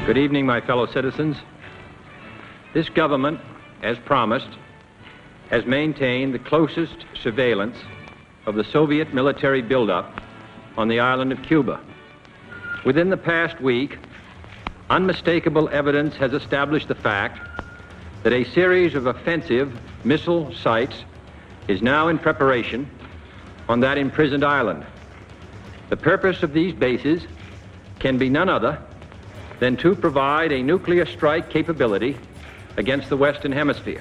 Good evening, my fellow citizens. This government, as promised, has maintained the closest surveillance of the Soviet military buildup on the island of Cuba. Within the past week, unmistakable evidence has established the fact that a series of offensive missile sites is now in preparation on that imprisoned island. The purpose of these bases can be none other than to provide a nuclear strike capability against the Western Hemisphere.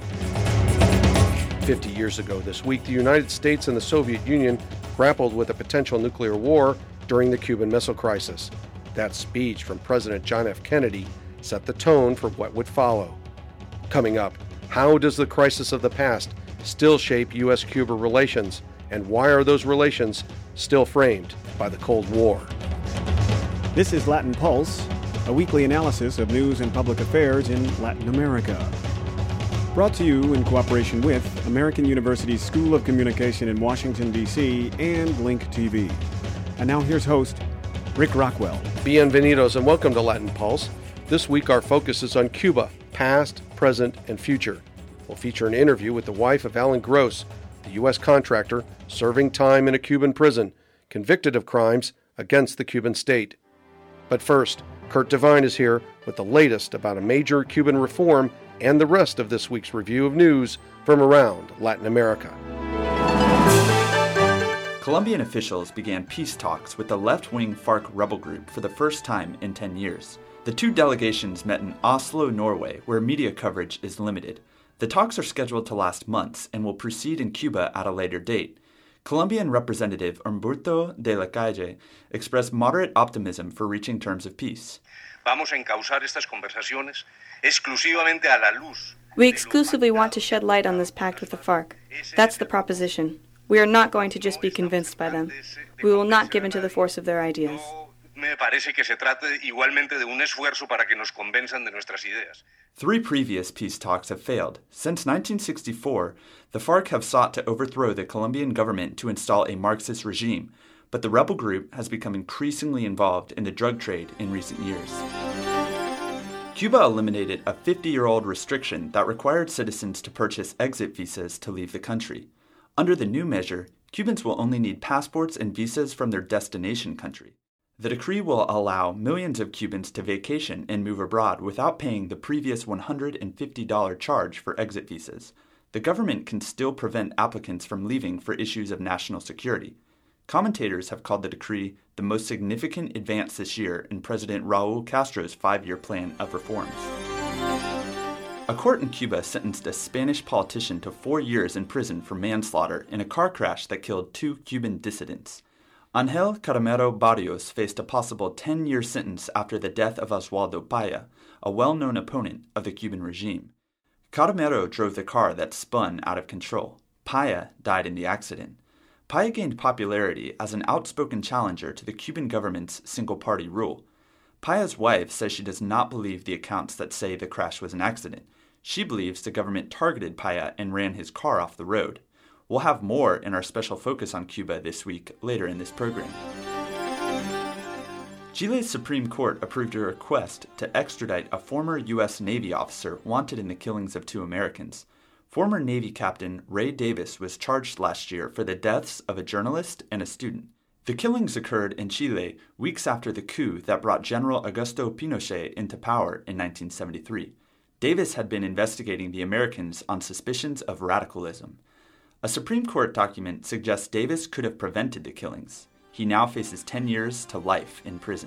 50 years ago this week, the United States and the Soviet Union grappled with a potential nuclear war during the Cuban Missile Crisis. That speech from President John F. Kennedy set the tone for what would follow. Coming up, how does the crisis of the past still shape U.S.-Cuba relations, and why are those relations still framed by the Cold War? This is Latin Pulse, a weekly analysis of news and public affairs in Latin America. Brought to you in cooperation with American University's School of Communication in Washington, D.C. and Link TV. And now here's host, Rick Rockwell. Bienvenidos and welcome to Latin Pulse. This week our focus is on Cuba, past, present, and future. We'll feature an interview with the wife of Alan Gross, the U.S. contractor serving time in a Cuban prison, convicted of crimes against the Cuban state. But first, Kurt Devine is here with the latest about a major Cuban reform and the rest of this week's review of news from around Latin America. Colombian officials began peace talks with the left-wing FARC rebel group for the first time in 10 years. The two delegations met in Oslo, Norway, where media coverage is limited. The talks are scheduled to last months and will proceed in Cuba at a later date. Colombian Representative Humberto de la Calle expressed moderate optimism for reaching terms of peace. We exclusively want to shed light on this pact with the FARC. That's the proposition. We are not going to just be convinced by them. We will not give in to the force of their ideas. Three previous peace talks have failed. Since 1964, the FARC have sought to overthrow the Colombian government to install a Marxist regime, but the rebel group has become increasingly involved in the drug trade in recent years. Cuba eliminated a 50-year-old restriction that required citizens to purchase exit visas to leave the country. Under the new measure, Cubans will only need passports and visas from their destination country. The decree will allow millions of Cubans to vacation and move abroad without paying the previous $150 charge for exit visas. The government can still prevent applicants from leaving for issues of national security. Commentators have called the decree the most significant advance this year in President Raul Castro's 5-year plan of reforms. A court in Cuba sentenced a Spanish politician to 4 years in prison for manslaughter in a car crash that killed 2 Cuban dissidents. Ángel Caramero Barrios faced a possible 10-year sentence after the death of Oswaldo Paya, a well-known opponent of the Cuban regime. Caramero drove the car that spun out of control. Paya died in the accident. Paya gained popularity as an outspoken challenger to the Cuban government's single-party rule. Paya's wife says she does not believe the accounts that say the crash was an accident. She believes the government targeted Paya and ran his car off the road. We'll have more in our special focus on Cuba this week later in this program. Chile's Supreme Court approved a request to extradite a former U.S. Navy officer wanted in the killings of 2 Americans. Former Navy Captain Ray Davis was charged last year for the deaths of a journalist and a student. The killings occurred in Chile weeks after the coup that brought General Augusto Pinochet into power in 1973. Davis had been investigating the Americans on suspicions of radicalism. A Supreme Court document suggests Davis could have prevented the killings. He now faces 10 years to life in prison.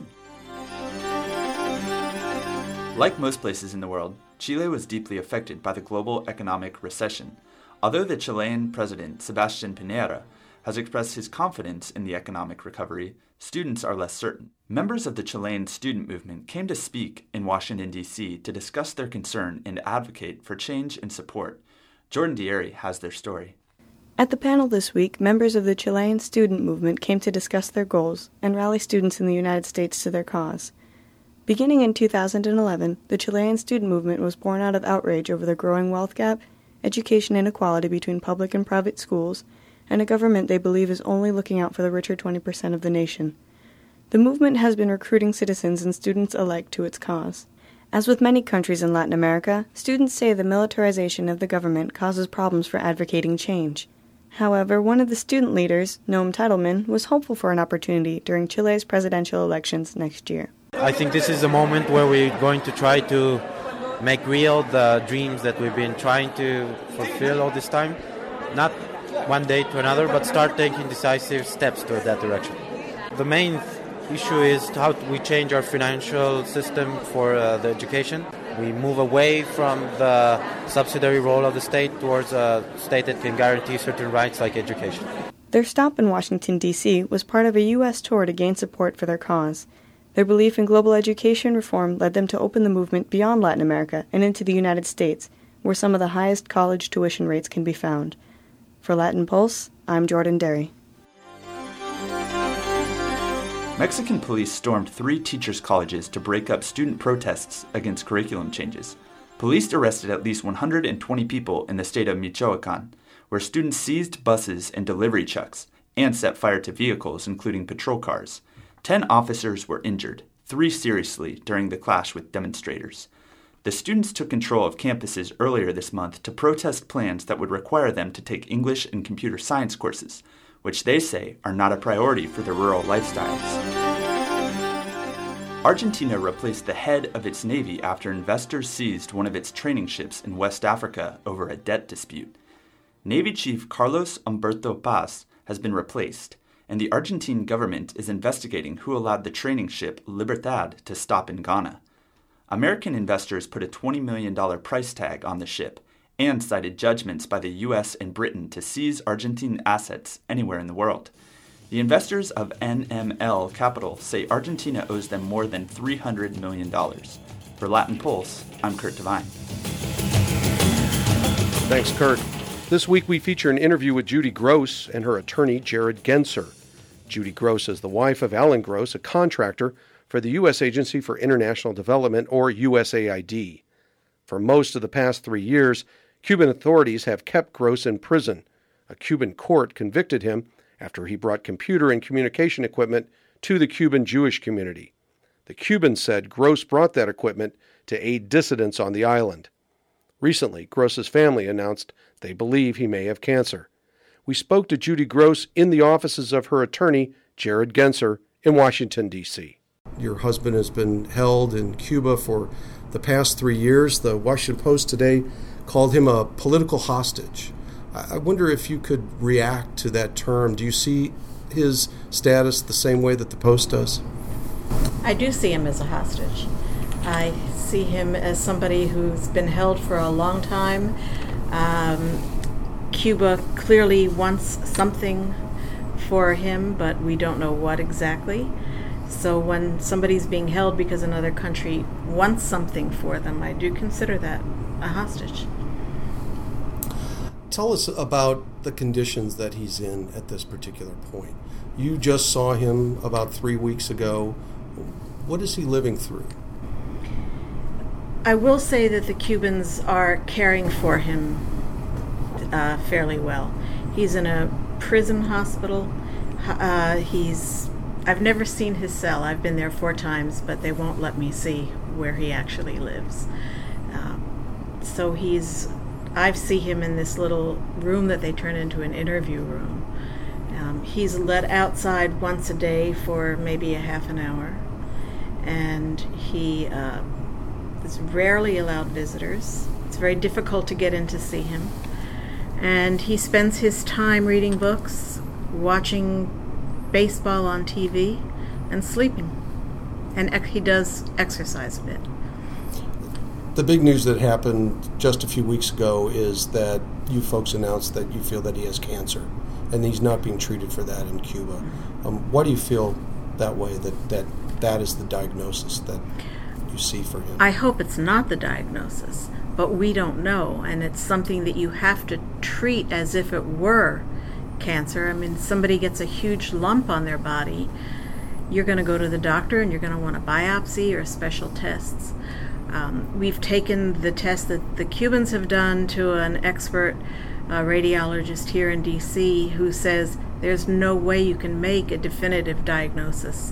Like most places in the world, Chile was deeply affected by the global economic recession. Although the Chilean president, Sebastián Piñera, has expressed his confidence in the economic recovery, students are less certain. Members of the Chilean student movement came to speak in Washington, D.C. to discuss their concern and advocate for change and support. Jordan Dieri has their story. At the panel this week, members of the Chilean student movement came to discuss their goals and rally students in the United States to their cause. Beginning in 2011, the Chilean student movement was born out of outrage over the growing wealth gap, education inequality between public and private schools, and a government they believe is only looking out for the richer 20% of the nation. The movement has been recruiting citizens and students alike to its cause. As with many countries in Latin America, students say the militarization of the government causes problems for advocating change. However, one of the student leaders, Noam Titelman, was hopeful for an opportunity during Chile's presidential elections next year. I think this is a moment where we're going to try to make real the dreams that we've been trying to fulfill all this time. Not one day to another, but start taking decisive steps toward that direction. The main issue is how we change our financial system for the education. We move away from the subsidiary role of the state towards a state that can guarantee certain rights like education. Their stop in Washington, D.C. was part of a U.S. tour to gain support for their cause. Their belief in global education reform led them to open the movement beyond Latin America and into the United States, where some of the highest college tuition rates can be found. For Latin Pulse, I'm Jordan Derry. Mexican police stormed 3 teachers' colleges to break up student protests against curriculum changes. Police arrested at least 120 people in the state of Michoacan, where students seized buses and delivery trucks and set fire to vehicles, including patrol cars. 10 officers were injured, 3 seriously, during the clash with demonstrators. The students took control of campuses earlier this month to protest plans that would require them to take English and computer science courses, which they say are not a priority for their rural lifestyles. Argentina replaced the head of its navy after investors seized one of its training ships in West Africa over a debt dispute. Navy Chief Carlos Humberto Paz has been replaced, and the Argentine government is investigating who allowed the training ship Libertad to stop in Ghana. American investors put a $20 million price tag on the ship and cited judgments by the U.S. and Britain to seize Argentine assets anywhere in the world. The investors of NML Capital say Argentina owes them more than $300 million. For Latin Pulse, I'm Kurt Devine. Thanks, Kurt. This week we feature an interview with Judy Gross and her attorney, Jared Genser. Judy Gross is the wife of Alan Gross, a contractor for the U.S. Agency for International Development, or USAID. For most of the past 3 years, Cuban authorities have kept Gross in prison. A Cuban court convicted him after he brought computer and communication equipment to the Cuban Jewish community. The Cubans said Gross brought that equipment to aid dissidents on the island. Recently, Gross's family announced they believe he may have cancer. We spoke to Judy Gross in the offices of her attorney, Jared Genser, in Washington, D.C. Your husband has been held in Cuba for the past 3 years. The Washington Post today called him a political hostage. I wonder if you could react to that term. Do you see his status the same way that the Post does? I do see him as a hostage. I see him as somebody who's been held for a long time. Cuba clearly wants something for him, but we don't know what exactly. So when somebody's being held because another country wants something for them, I do consider that a hostage. Tell us about the conditions that he's in at this particular point. You just saw him about 3 weeks ago. What is he living through? I will say that the Cubans are caring for him fairly well. He's in a prison hospital. I've never seen his cell. I've been there 4 times, but they won't let me see where he actually lives. So I see him in this little room that they turn into an interview room. He's let outside once a day for maybe a half an hour, and he is rarely allowed visitors. It's very difficult to get in to see him. And he spends his time reading books, watching baseball on TV, and sleeping. And he does exercise a bit. The big news that happened just a few weeks ago is that you folks announced that you feel that he has cancer, and he's not being treated for that in Cuba. Why do you feel that way, that is the diagnosis that you see for him? I hope it's not the diagnosis, but we don't know, and it's something that you have to treat as if it were cancer. I mean, somebody gets a huge lump on their body, you're going to go to the doctor and you're going to want a biopsy or special tests. We've taken the test that the Cubans have done to an expert radiologist here in D.C. who says there's no way you can make a definitive diagnosis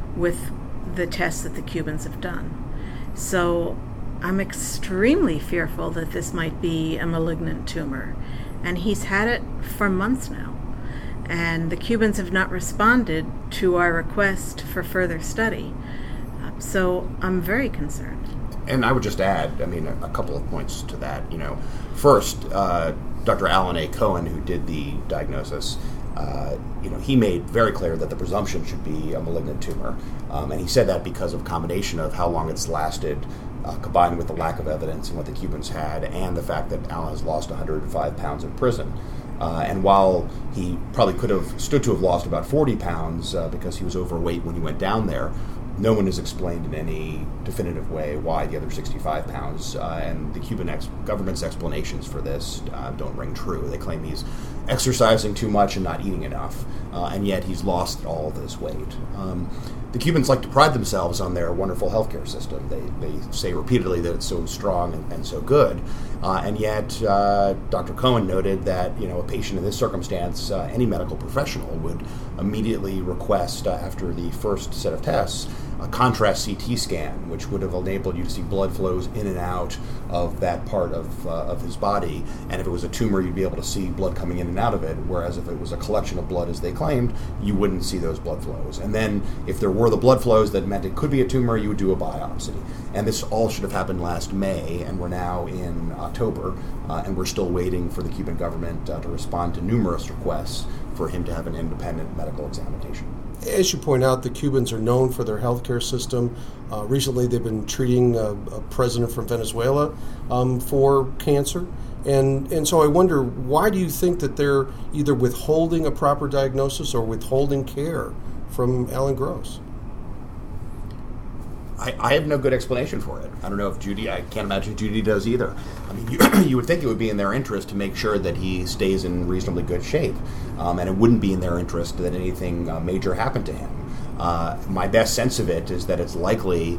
with the tests that the Cubans have done. So I'm extremely fearful that this might be a malignant tumor. And he's had it for months now. And the Cubans have not responded to our request for further study. So I'm very concerned. And I would just add, a couple of points to that. First, Dr. Alan A. Cohen, who did the diagnosis, he made very clear that the presumption should be a malignant tumor. And he said that because of a combination of how long it's lasted, combined with the lack of evidence and what the Cubans had, and the fact that Alan has lost 105 pounds in prison. And while he probably could have stood to have lost about 40 pounds because he was overweight when he went down there, no one has explained in any definitive way why the other 65 pounds, and the Cuban government's explanations for this don't ring true. They claim he's exercising too much and not eating enough, and yet he's lost all this weight. The Cubans like to pride themselves on their wonderful healthcare system. They say repeatedly that it's so strong and so good, and yet Dr. Cohen noted that a patient in this circumstance, any medical professional would immediately request after the first set of tests a contrast CT scan, which would have enabled you to see blood flows in and out of that part of his body. And if it was a tumor, you'd be able to see blood coming in and out of it, whereas if it was a collection of blood, as they claimed, you wouldn't see those blood flows. And then if there were the blood flows that meant it could be a tumor, you would do a biopsy. And this all should have happened last May, and we're now in October, and we're still waiting for the Cuban government to respond to numerous requests for him to have an independent medical examination. As you point out, the Cubans are known for their healthcare system. Recently, they've been treating a president from Venezuela for cancer. And so I wonder, why do you think that they're either withholding a proper diagnosis or withholding care from Alan Gross? I have no good explanation for it. I don't know if I can't imagine Judy does either. You would think it would be in their interest to make sure that he stays in reasonably good shape, and it wouldn't be in their interest that anything major happened to him. My best sense of it is that it's likely,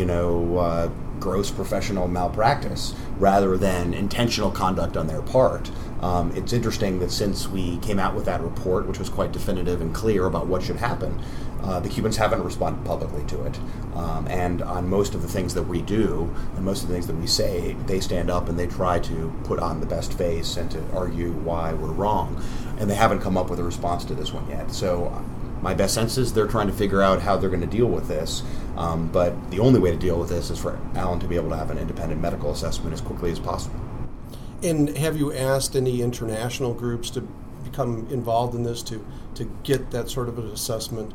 gross professional malpractice rather than intentional conduct on their part. It's interesting that since we came out with that report, which was quite definitive and clear about what should happen, the Cubans haven't responded publicly to it. And on most of the things that we do and most of the things that we say, they stand up and they try to put on the best face and to argue why we're wrong. And they haven't come up with a response to this one yet. So my best sense is they're trying to figure out how they're going to deal with this. But the only way to deal with this is for Alan to be able to have an independent medical assessment as quickly as possible. And have you asked any international groups to become involved in this, to get that sort of an assessment?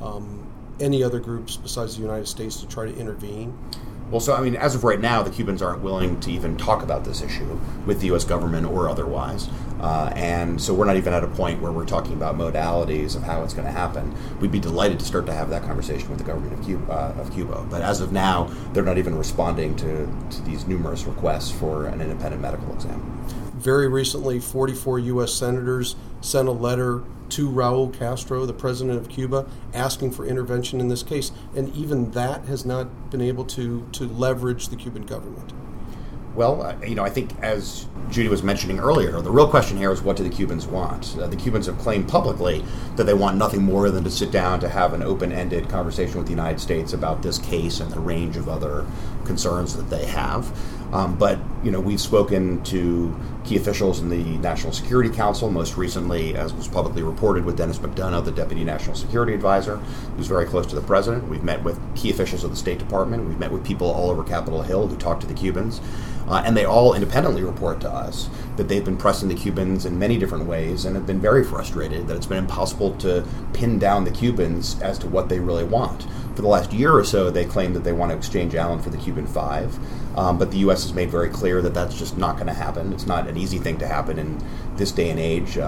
Any other groups besides the United States to try to intervene? Well, so, as of right now, the Cubans aren't willing to even talk about this issue with the U.S. government or otherwise. And so we're not even at a point where we're talking about modalities of how it's going to happen. We'd be delighted to start to have that conversation with the government of Cuba. But as of now, they're not even responding to these numerous requests for an independent medical exam. Very recently, 44 U.S. senators sent a letter to Raul Castro, the president of Cuba, asking for intervention in this case. And even that has not been able to leverage the Cuban government. Well, I think as Judy was mentioning earlier, the real question here is, what do the Cubans want? The Cubans have claimed publicly that they want nothing more than to sit down to have an open-ended conversation with the United States about this case and the range of other concerns that they have. But we've spoken to key officials in the National Security Council, most recently, as was publicly reported, with Dennis McDonough, the Deputy National Security Advisor, who's very close to the president. We've met with key officials of the State Department. We've met with people all over Capitol Hill who talk to the Cubans. And they all independently report to us that they've been pressing the Cubans in many different ways and have been very frustrated that it's been impossible to pin down the Cubans as to what they really want. For the last year or so, they claim that they want to exchange Alan for the Cuban Five, but the U.S. has made very clear that that's just not going to happen. It's not an easy thing to happen in this day and age.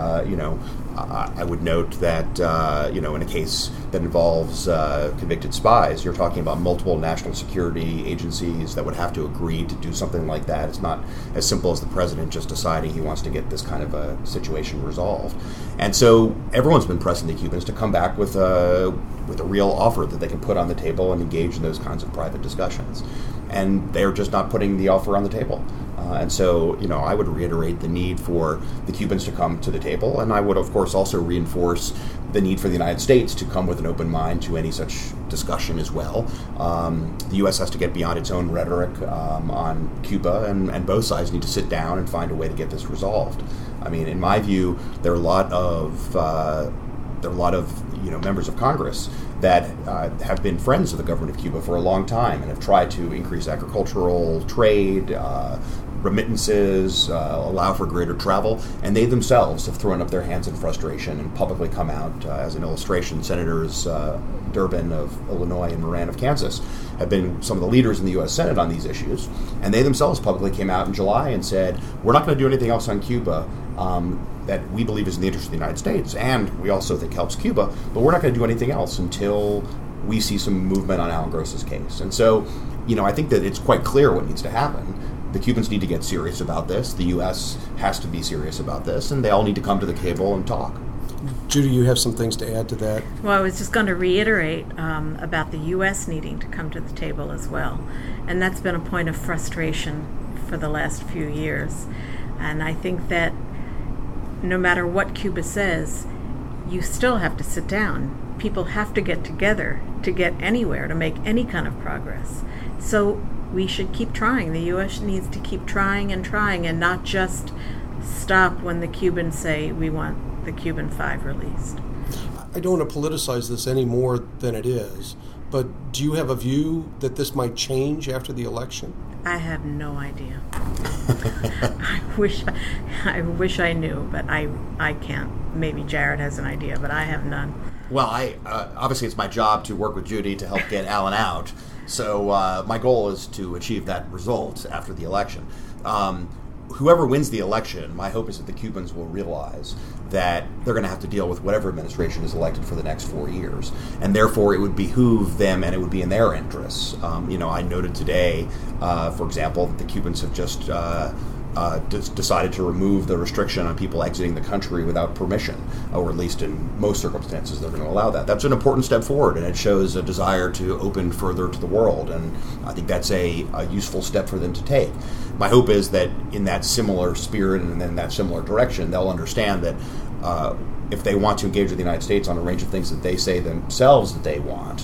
I would note that, in a case that involves convicted spies, you're talking about multiple national security agencies that would have to agree to do something like that. It's not as simple as the president just deciding he wants to get this kind of a situation resolved. And so everyone's been pressing the Cubans to come back with a real offer that they can put on the table and engage in those kinds of private discussions. And they're just not putting the offer on the table. And so, I would reiterate the need for the Cubans to come to the table, and I would, of course, also reinforce the need for the United States to come with an open mind to any such discussion as well. The U.S. has to get beyond its own rhetoric on Cuba, and both sides need to sit down and find a way to get this resolved. I mean, in my view, there are a lot of members of Congress that have been friends of the government of Cuba for a long time and have tried to increase agricultural trade, remittances, allow for greater travel, and they themselves have thrown up their hands in frustration and publicly come out. As an illustration, Senators Durbin of Illinois and Moran of Kansas have been some of the leaders in the U.S. Senate on these issues, and they themselves publicly came out in July and said, we're not going to do anything else on Cuba that we believe is in the interest of the United States, and we also think helps Cuba, but we're not going to do anything else until we see some movement on Alan Gross's case. And so, I think that it's quite clear what needs to happen. The Cubans need to get serious about this. The U.S. has to be serious about this, and they all need to come to the table and talk. Judy, you have some things to add to that? Well, I was just going to reiterate about the U.S. needing to come to the table as well. And that's been a point of frustration for the last few years. And I think that no matter what Cuba says, you still have to sit down. People have to get together to get anywhere, to make any kind of progress. So we should keep trying. The U.S. needs to keep trying and not just stop when the Cubans say we want the Cuban Five released. I don't want to politicize this any more than it is, but do you have a view that this might change after the election? I have no idea. I wish I knew, but I can't. Maybe Jared has an idea, but I have none. Well, obviously it's my job to work with Judy to help get Alan out. So my goal is to achieve that result after the election. Whoever wins the election, my hope is that the Cubans will realize that they're going to have to deal with whatever administration is elected for the next 4 years. And therefore, it would behoove them and it would be in their interests. I noted today, for example, that the Cubans have just decided to remove the restriction on people exiting the country without permission, or at least in most circumstances they're going to allow that. That's an important step forward, and it shows a desire to open further to the world, and I think that's a useful step for them to take. My hope is that in that similar spirit and in that similar direction, they'll understand that if they want to engage with the United States on a range of things that they say themselves that they want,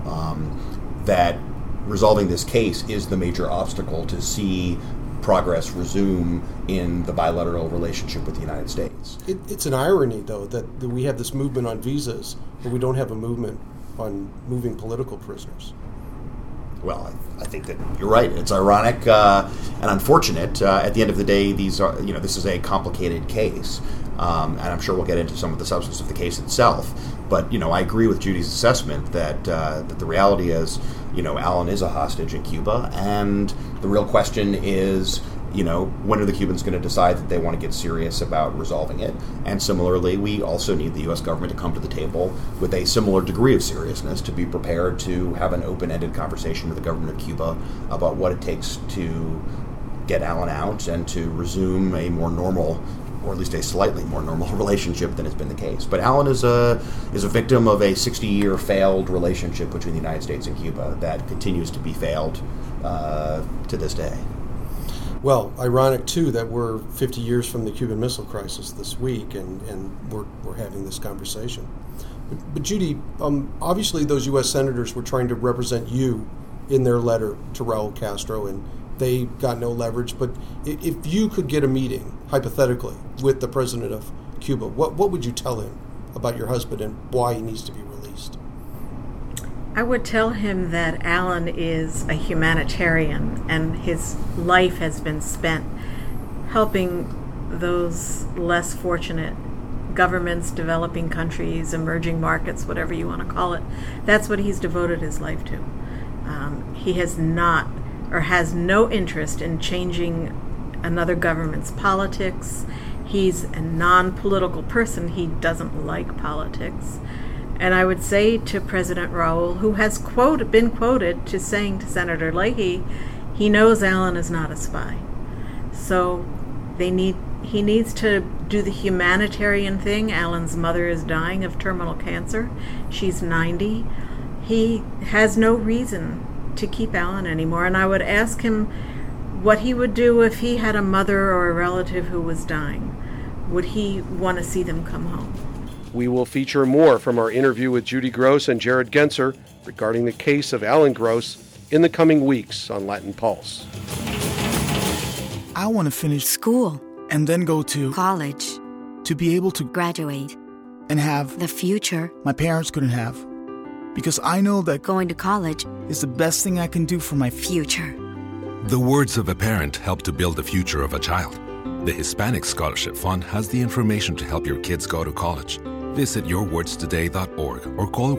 that resolving this case is the major obstacle to see progress resume in the bilateral relationship with the United States. It's an irony, though, that we have this movement on visas, but we don't have a movement on moving political prisoners. Well, I think that you're right. It's ironic and unfortunate. At the end of the day, these are, this is a complicated case, and I'm sure we'll get into some of the substance of the case itself. But I agree with Judy's assessment that the reality is, Alan is a hostage in Cuba, and the real question is, when are the Cubans going to decide that they want to get serious about resolving it? And similarly, we also need the U.S. government to come to the table with a similar degree of seriousness to be prepared to have an open-ended conversation with the government of Cuba about what it takes to get Alan out and to resume a more normal, or at least a slightly more normal relationship than has been the case. But Alan is a victim of a 60-year failed relationship between the United States and Cuba that continues to be failed to this day. Well, ironic, too, that we're 50 years from the Cuban Missile Crisis this week, and we're having this conversation. But Judy, obviously those U.S. senators were trying to represent you in their letter to Raul Castro, and they got no leverage. But if you could get a meeting, hypothetically, with the president of Cuba, what would you tell him about your husband and why he needs to be released? I would tell him that Alan is a humanitarian and his life has been spent helping those less fortunate governments, developing countries, emerging markets, whatever you want to call it. That's what he's devoted his life to. He has not or has no interest in changing another government's politics. He's a non-political person. He doesn't like politics. And I would say to President Raul, who has been quoted to saying to Senator Leahy, he knows Alan is not a spy. So he needs to do the humanitarian thing. Alan's mother is dying of terminal cancer. She's 90. He has no reason to keep Alan anymore. And I would ask him what he would do if he had a mother or a relative who was dying. Would he want to see them come home? We will feature more from our interview with Judy Gross and Jared Genser regarding the case of Alan Gross in the coming weeks on Latin Pulse. I want to finish school and then go to college, to be able to graduate and have the future my parents couldn't have. Because I know that going to college is the best thing I can do for my future. The words of a parent help to build the future of a child. The Hispanic Scholarship Fund has the information to help your kids go to college. Visit yourwordstoday.org or call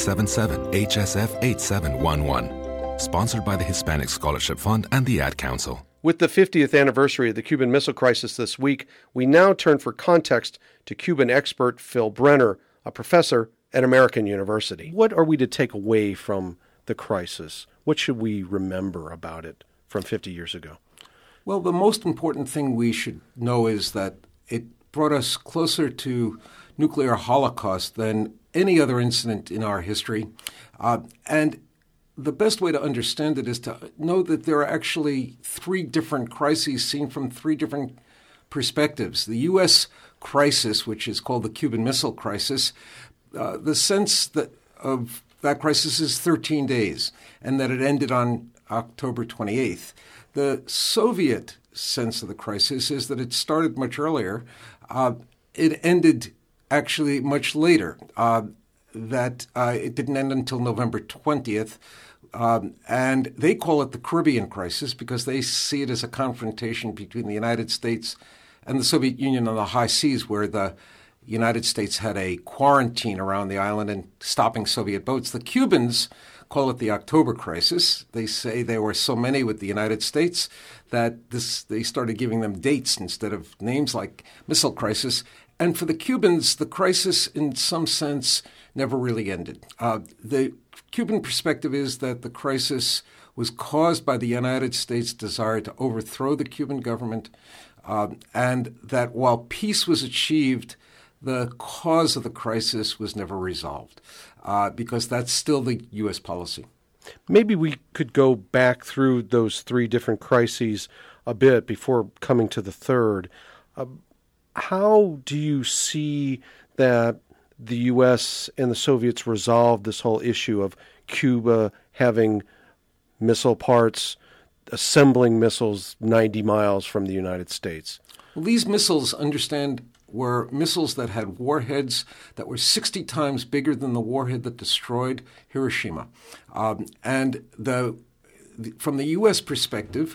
1-877-HSF-8711. Sponsored by the Hispanic Scholarship Fund and the Ad Council. With the 50th anniversary of the Cuban Missile Crisis this week, we now turn for context to Cuban expert Phil Brenner, a professor at American University. What are we to take away from the crisis? What should we remember about it from 50 years ago? Well, the most important thing we should know is that it brought us closer to nuclear holocaust than any other incident in our history. And the best way to understand it is to know that there are actually three different crises seen from three different perspectives. The U.S. crisis, which is called the Cuban Missile Crisis, the sense that of that crisis is 13 days, and that it ended on October 28th. The Soviet sense of the crisis is that it started much earlier. It ended actually much later, that it didn't end until November 20th. And they call it the Caribbean crisis because they see it as a confrontation between the United States and the Soviet Union on the high seas, where the United States had a quarantine around the island and stopping Soviet boats. The Cubans call it the October crisis. They say there were so many with the United States that they started giving them dates instead of names like missile crisis. And for the Cubans, the crisis, in some sense, never really ended. The Cuban perspective is that the crisis was caused by the United States' desire to overthrow the Cuban government, and that while peace was achieved, the cause of the crisis was never resolved, because that's still the U.S. policy. Maybe we could go back through those three different crises a bit before coming to the third. How do you see that the U.S. and the Soviets resolved this whole issue of Cuba having missile parts, assembling missiles 90 miles from the United States? Well, these missiles, were missiles that had warheads that were 60 times bigger than the warhead that destroyed Hiroshima. And from the U.S. perspective,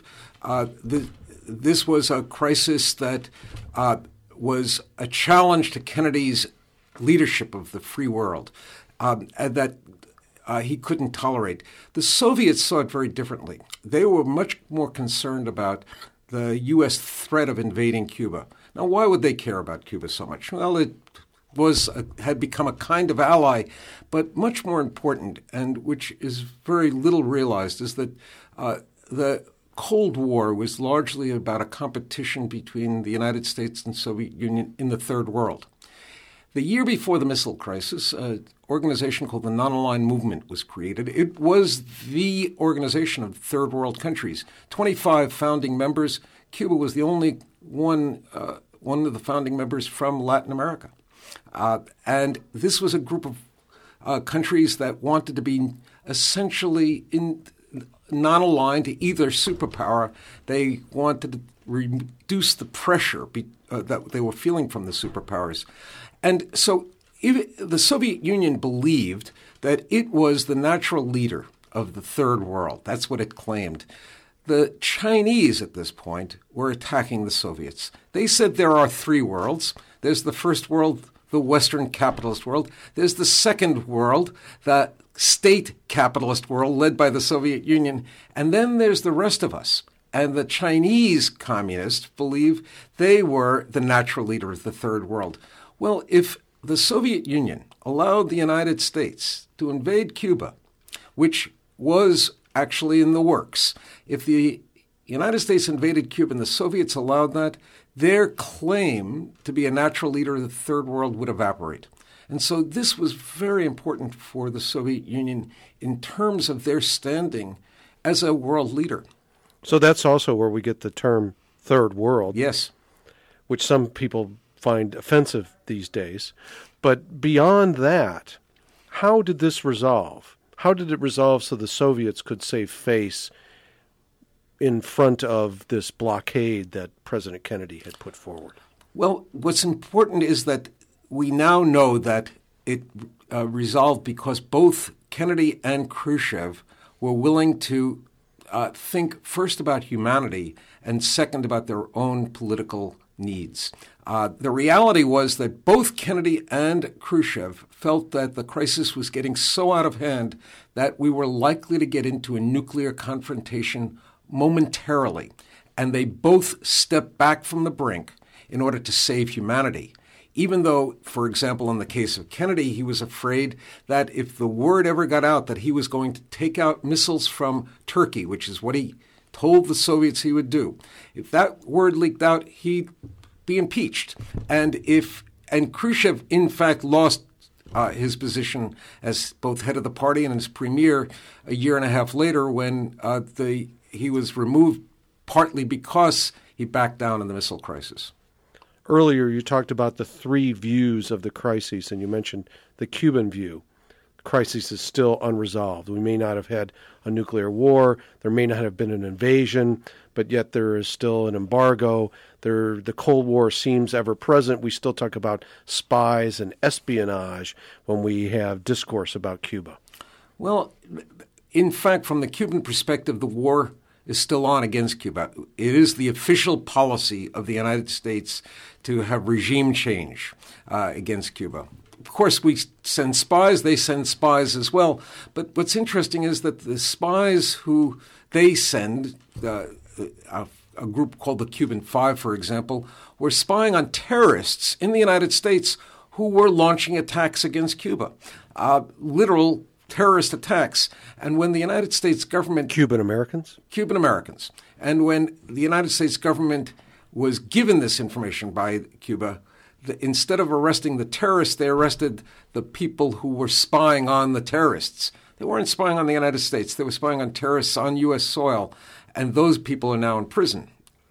this was a crisis that was a challenge to Kennedy's leadership of the free world, and that he couldn't tolerate. The Soviets saw it very differently. They were much more concerned about the U.S. threat of invading Cuba. Now, why would they care about Cuba so much? Well, it had become a kind of ally, but much more important, and which is very little realized, is that the Cold War was largely about a competition between the United States and Soviet Union in the Third World. The year before the missile crisis, an organization called the Non-Aligned Movement was created. It was the organization of third world countries. 25 founding members. Cuba was the only one of the founding members from Latin America. And this was a group of countries that wanted to be essentially non-aligned to either superpower. They wanted to reduce the pressure that they were feeling from the superpowers. And so the Soviet Union believed that it was the natural leader of the third world. That's what it claimed. The Chinese at this point were attacking the Soviets. They said there are three worlds. There's the first world, the Western capitalist world. There's the second world, the state capitalist world led by the Soviet Union. And then there's the rest of us. And the Chinese communists believe they were the natural leader of the third world. Well, if the Soviet Union allowed the United States to invade Cuba, which was actually in the works, if the United States invaded Cuba and the Soviets allowed that, their claim to be a natural leader of the third world would evaporate. And so this was very important for the Soviet Union in terms of their standing as a world leader. So that's also where we get the term Third World. Yes. Which some people find offensive these days. But beyond that, how did this resolve? How did it resolve so the Soviets could save face in front of this blockade that President Kennedy had put forward? Well, what's important is that we now know that it resolved because both Kennedy and Khrushchev were willing to think first about humanity and second about their own political needs. The reality was that both Kennedy and Khrushchev felt that the crisis was getting so out of hand that we were likely to get into a nuclear confrontation momentarily, and they both stepped back from the brink in order to save humanity. Even though, for example, in the case of Kennedy, he was afraid that if the word ever got out that he was going to take out missiles from Turkey, which is what he told the Soviets he would do, if that word leaked out, he'd be impeached. And Khrushchev, in fact, lost his position as both head of the party and as premier a year and a half later when he was removed partly because he backed down in the missile crisis. Earlier, you talked about the three views of the crises, and you mentioned the Cuban view. The crisis is still unresolved. We may not have had a nuclear war. There may not have been an invasion, but yet there is still an embargo. The Cold War seems ever present. We still talk about spies and espionage when we have discourse about Cuba. Well, in fact, from the Cuban perspective, the war is still on against Cuba. It is the official policy of the United States to have regime change against Cuba. Of course, we send spies. They send spies as well. But what's interesting is that the spies who they send, a group called the Cuban Five, for example, were spying on terrorists in the United States who were launching attacks against Cuba, literal terrorist attacks. And when the United States government... Cuban Americans? Cuban Americans. And when the United States government was given this information by Cuba, instead of arresting the terrorists, they arrested the people who were spying on the terrorists. They weren't spying on the United States. They were spying on terrorists on U.S. soil. And those people are now in prison.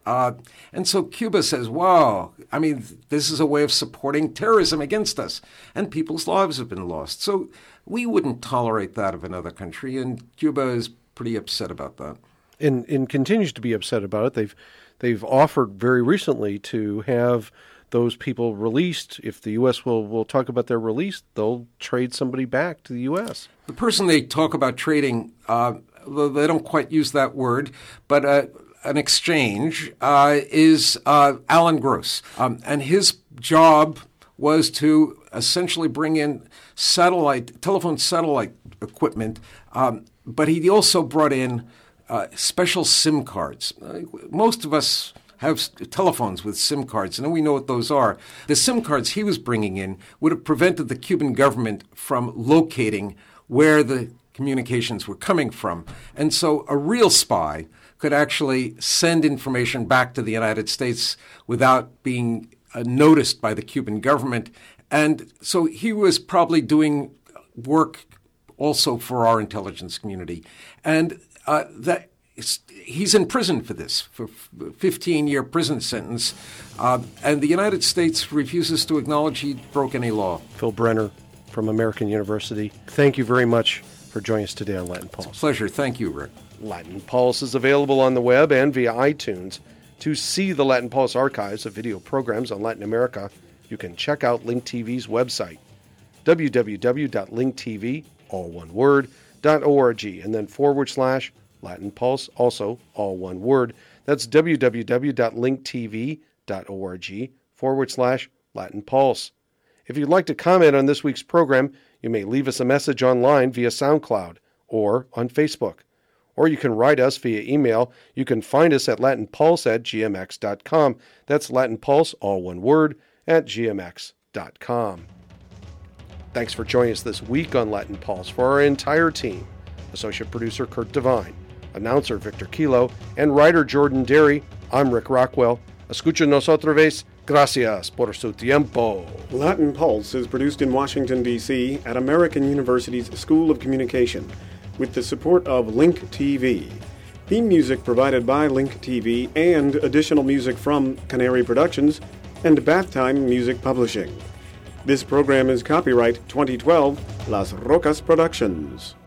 And so Cuba says, wow, I mean, this is a way of supporting terrorism against us. And people's lives have been lost. So we wouldn't tolerate that of another country. And Cuba is pretty upset about that. And continues to be upset about it. They've offered very recently to have those people released. If the U.S. will talk about their release, they'll trade somebody back to the U.S. The person they talk about trading, they don't quite use that word, but an exchange is Alan Gross. And his job was to essentially bring in telephone satellite equipment, but he also brought in special SIM cards. Most of us have telephones with SIM cards, and we know what those are. The SIM cards he was bringing in would have prevented the Cuban government from locating where the communications were coming from. And so a real spy could actually send information back to the United States without being noticed by the Cuban government. And so he was probably doing work also for our intelligence community. And he's in prison for this, for a 15-year prison sentence. And the United States refuses to acknowledge he broke any law. Phil Brenner from American University, thank you very much for joining us today on Latin Pulse. It's a pleasure. Thank you, Rick. Latin Pulse is available on the web and via iTunes. To see the Latin Pulse archives of video programs on Latin America, you can check out Link TV's website, www.linktv, all one word, .org, and then /Latin Pulse, also all one word. That's www.linktv.org /Latin Pulse. If you'd like to comment on this week's program, you may leave us a message online via SoundCloud or on Facebook. Or you can write us via email. You can find us at latinpulse@gmx.com. That's Latin Pulse, all one word, @gmx.com. Thanks for joining us this week on Latin Pulse. For our entire team, Associate Producer Kurt Devine, Announcer Victor Kilo, and Writer Jordan Derry, I'm Rick Rockwell. Escúchenos otra vez. Gracias por su tiempo. Latin Pulse is produced in Washington, D.C. at American University's School of Communication with the support of Link TV. Theme music provided by Link TV and additional music from Canary Productions and Bath Time Music Publishing. This program is copyright 2012 Las Rocas Productions.